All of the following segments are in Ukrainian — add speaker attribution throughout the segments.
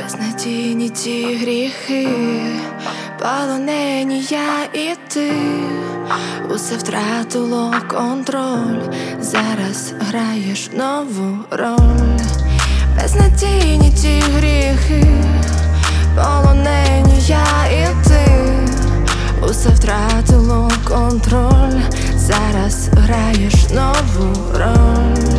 Speaker 1: Безнадійні ті гріхи, полонені я і ти. Усе втратило контроль, зараз граєш нову роль. Безнадійні ті гріхи, полонені я і ти. Усе втратило контроль, зараз граєш нову роль.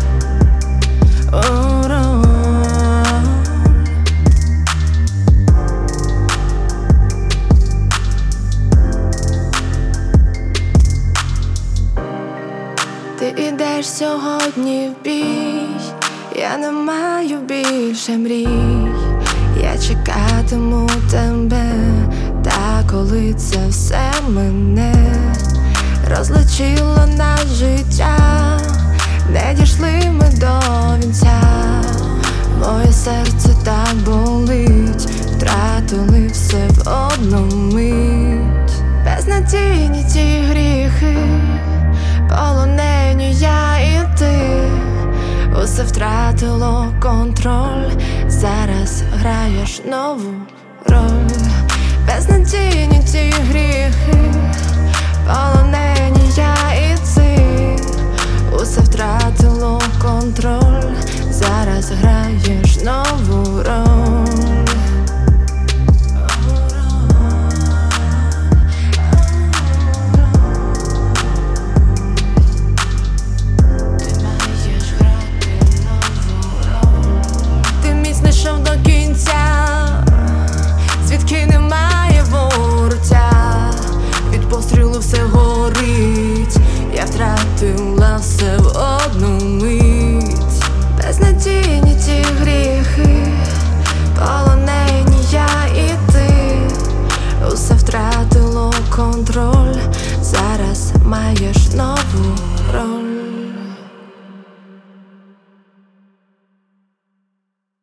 Speaker 1: Ти ідеш сьогодні в бій, я не маю більше мрій. Я чекатиму тебе, та коли це все мене розлучило наше життя, не дійшли ми до вінця. Моє серце так болить, втратили все в одну мить. Безнадійні ті гріхи, полонені я і ти. Усе втратило контроль, зараз граєш нову роль. Безнадійні ті гріхи, полонені я і ти. Усе втратило контроль, зараз граєш нову роль.